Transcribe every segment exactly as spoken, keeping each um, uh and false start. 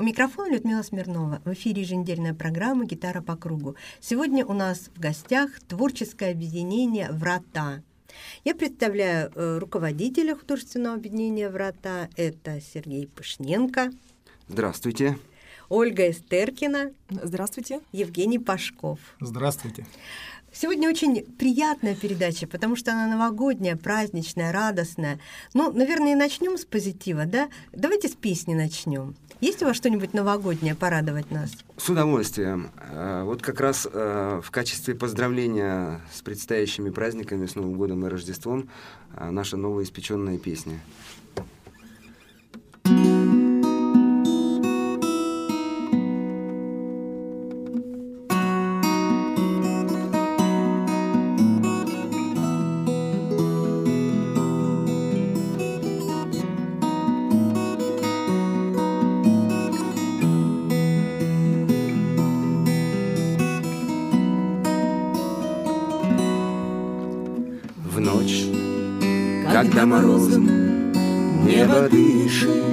У микрофона Людмила Смирнова. В эфире еженедельная программа «Гитара по кругу». Сегодня у нас в гостях творческое объединение «Врата». Я представляю э, руководителя художественного объединения «Врата». Это Сергей Пышненко. Здравствуйте. Ольга Эстеркина. Здравствуйте. Евгений Пашков. Здравствуйте. Сегодня очень приятная передача, потому что она новогодняя, праздничная, радостная. Ну, наверное, и начнем с позитива, да? Давайте с песни начнем. Есть у вас что-нибудь новогоднее порадовать нас? С удовольствием. Вот как раз в качестве поздравления с предстоящими праздниками, с Новым годом и Рождеством, наша новоиспеченная песня. Когда морозом небо дышит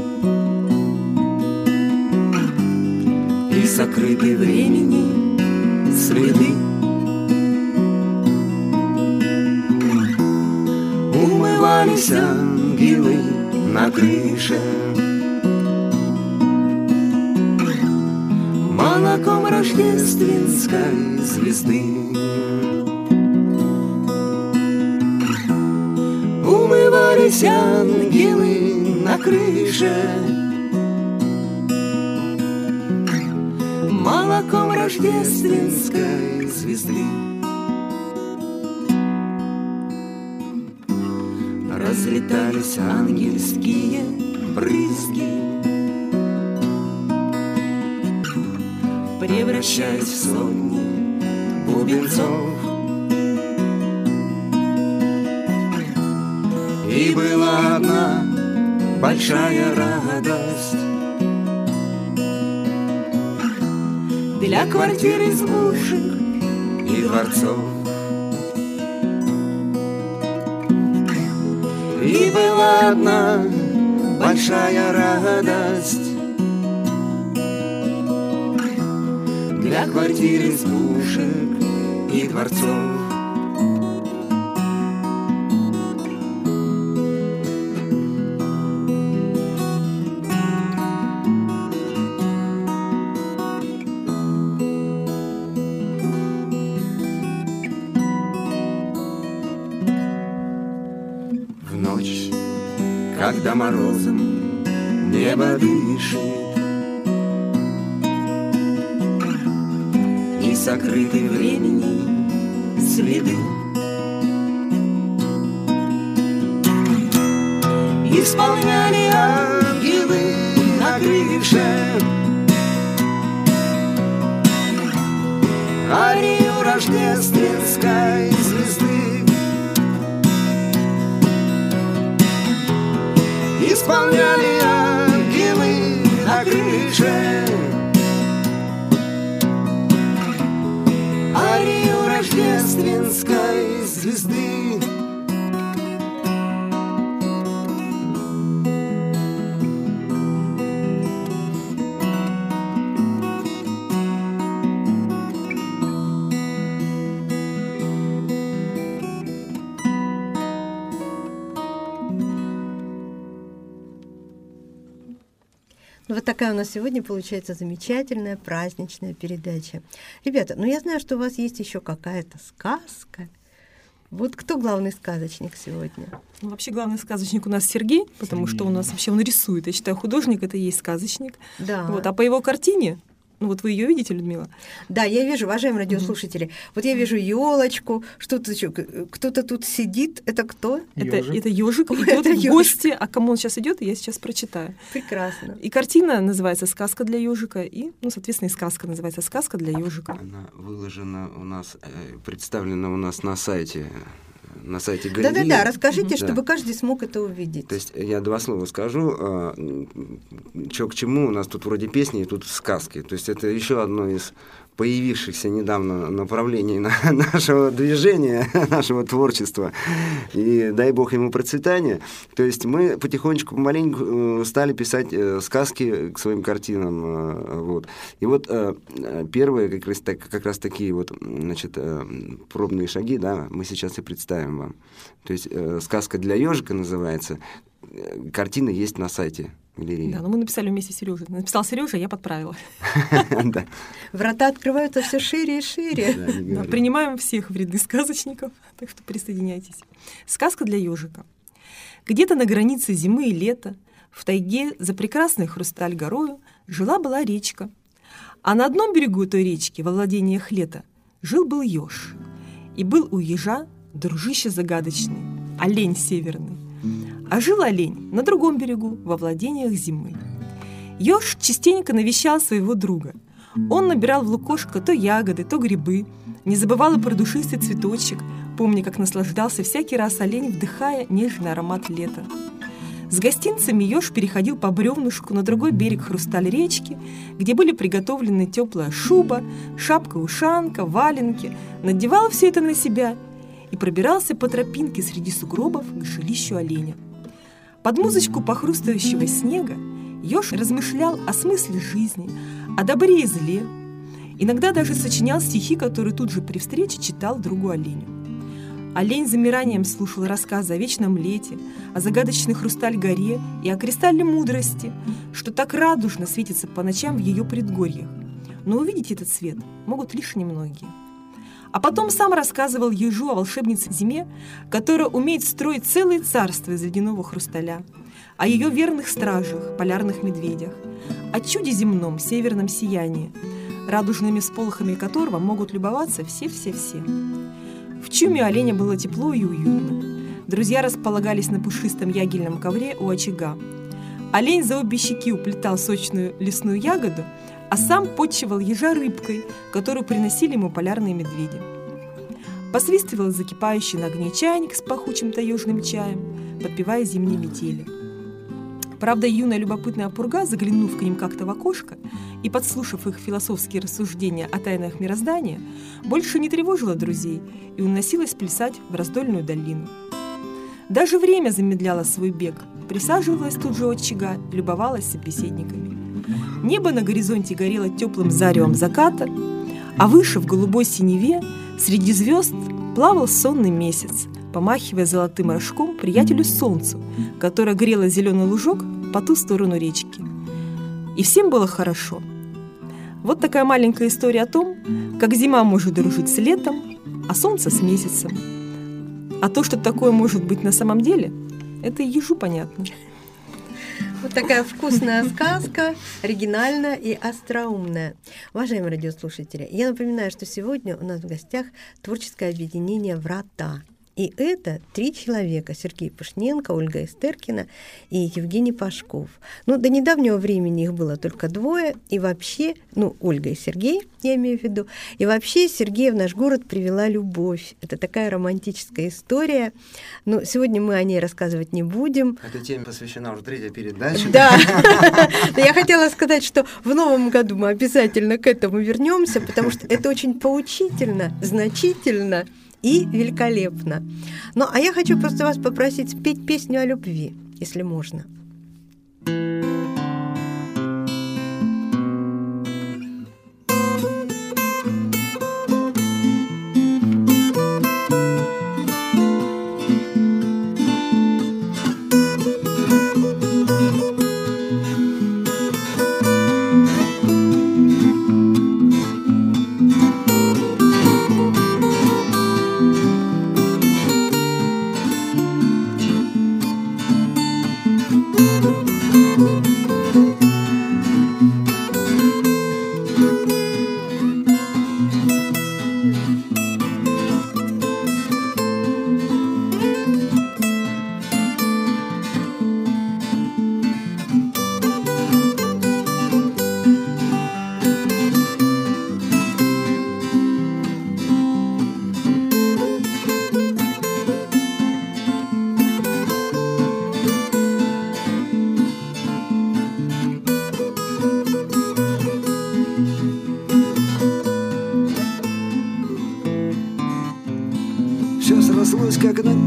и сокрыты времени следы, умывались ангелы на крыше молоком рождественской звезды. Умывались ангелы на крыше молоком рождественской звезды. Разлетались ангельские брызги, превращаясь в сотни бубенцов. И была одна большая радость для квартир, избушек и дворцов. И была одна большая радость для квартир, избушек и дворцов. Когда морозом небо дышит и сокрыты времени следы, исполняли ангелы на крыше арию рождественской звезды. Исполняли ангелы на крыше арию рождественской звезды. Вот такая у нас сегодня получается замечательная праздничная передача. Ребята, ну я знаю, что у вас есть еще какая-то сказка. Вот кто главный сказочник сегодня? Ну, вообще главный сказочник у нас Сергей, потому Сергей. Что у нас вообще он рисует. Я считаю, художник — это и есть сказочник. Да. Вот, а по его картине, ну вот вы ее видите, Людмила? Да, я вижу, уважаемые радиослушатели. Mm-hmm. Вот я вижу елочку, что-то, кто-то тут сидит. Это кто? Это ежик идет в гости. А кому он сейчас идет, я сейчас прочитаю. Прекрасно. И картина называется «Сказка для ежика», и, ну, соответственно, и сказка называется «Сказка для ежика». Она выложена у нас, представлена у нас на сайте. На сайте галереи. Да-да-да, расскажите, mm-hmm. чтобы каждый смог это увидеть. То есть я два слова скажу, что к чему. У нас тут вроде песни, и тут сказки. То есть это еще одно из появившихся недавно направлений на нашего движения, нашего творчества, и дай бог ему процветания. То есть мы потихонечку, помаленьку стали писать сказки к своим картинам. Вот. И вот первые как раз, так, как раз такие вот, значит, пробные шаги, да, мы сейчас и представим вам. То есть сказка для ежика называется. Картина есть на сайте галереи. Да, но мы написали вместе с Сережей. Написал Сережа, я подправила. Врата открываются все шире и шире. Принимаем всех в ряды сказочников, так что присоединяйтесь. Сказка для ежика. Где-то на границе зимы и лета, в тайге за прекрасной Хрусталь горою, жила-была речка. А на одном берегу той речки, во владениях лета, жил-был еж. И был у ежа дружище загадочный, олень северный. А жил олень на другом берегу, во владениях зимы. Еж частенько навещал своего друга. Он набирал в лукошко то ягоды, то грибы, не забывал и про душистый цветочек, помня, как наслаждался всякий раз олень, вдыхая нежный аромат лета. С гостинцами еж переходил по бревнышку на другой берег Хрусталь речки, где были приготовлены теплая шуба, шапка-ушанка, валенки, надевал все это на себя и пробирался по тропинке среди сугробов к жилищу оленя. Под музычку похрустывающего снега еж размышлял о смысле жизни, о добре и зле. Иногда даже сочинял стихи, которые тут же при встрече читал другу оленю. Олень с замиранием слушал рассказы о вечном лете, о загадочной Хрусталь-горе и о кристалле мудрости, что так радужно светится по ночам в ее предгорьях. Но увидеть этот свет могут лишь немногие. А потом сам рассказывал ежу о волшебнице Зиме, которая умеет строить целое царство из ледяного хрусталя, о ее верных стражах, полярных медведях, о чуде земном, северном сиянии, радужными всполохами которого могут любоваться все-все-все. В чуме оленя было тепло и уютно. Друзья располагались на пушистом ягельном ковре у очага. Олень за обе щеки уплетал сочную лесную ягоду, а сам подчивал ежа рыбкой, которую приносили ему полярные медведи. Посвистывал закипающий на огне чайник с пахучим таежным чаем, подпевая зимние метели. Правда, юная любопытная пурга, заглянув к ним как-то в окошко и подслушав их философские рассуждения о тайнах мироздания, больше не тревожила друзей и уносилась плясать в раздольную долину. Даже время замедляло свой бег, присаживалась тут же у очага, любовалась собеседниками. Небо на горизонте горело теплым заревом заката, а выше в голубой синеве среди звезд плавал сонный месяц, помахивая золотым рожком приятелю солнцу, которое грело зеленый лужок по ту сторону речки. И всем было хорошо. Вот такая маленькая история о том, как зима может дружить с летом, а солнце с месяцем. А то, что такое может быть на самом деле, это и ежу понятно. Вот такая вкусная сказка, оригинальная и остроумная. Уважаемые радиослушатели, я напоминаю, что сегодня у нас в гостях творческое объединение «Врата». И это три человека: Сергей Пышненко, Ольга Истеркина и Евгений Пашков. Ну, до недавнего времени их было только двое, и вообще, ну, Ольга и Сергей, я имею в виду, и вообще Сергея в наш город привела любовь. Это такая романтическая история. Но сегодня мы о ней рассказывать не будем. Этой теме посвящена уже третья передача. Да. Я хотела сказать, что в новом году мы обязательно к этому вернемся, потому что это очень поучительно, значительно и великолепно. Ну, а я хочу просто вас попросить спеть песню о любви, если можно. Thank you.